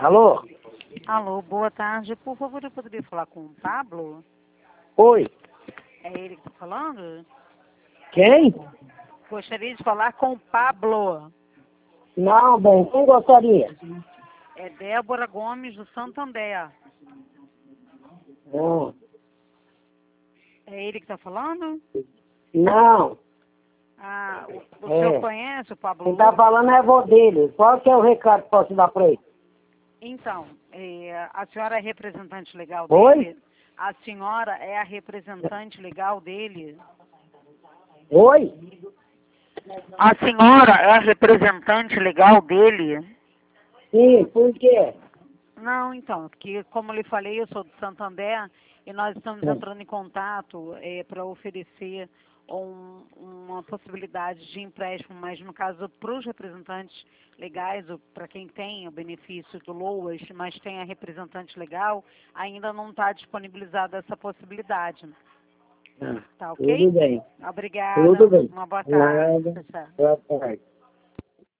Alô? Alô, boa tarde. Por favor, eu poderia falar com o Pablo? Oi? É ele que está falando? Quem? Gostaria de falar com o Pablo. Não, bem, quem gostaria? É Débora Gomes, do Santander. Não. É ele que está falando? Não. Ah, o senhor conhece o Pablo Quem tá Lucas? falando é avô dele. Qual que é o recado que posso dar pra ele? Então, a senhora é representante legal Oi? dele? A senhora é a representante legal dele? Oi? A senhora é a representante legal dele? Sim, por quê? Não, então, porque como eu lhe falei, eu sou do Santander e nós estamos entrando em contato para oferecer uma possibilidade de empréstimo, mas no caso para os representantes legais, para quem tem o benefício do LOAS, mas tem a representante legal, ainda não está disponibilizada essa possibilidade. Tá ok? Tudo bem. Obrigada. Tudo bem. Uma boa tarde. Nada. Tchau, tchau. Boa tarde.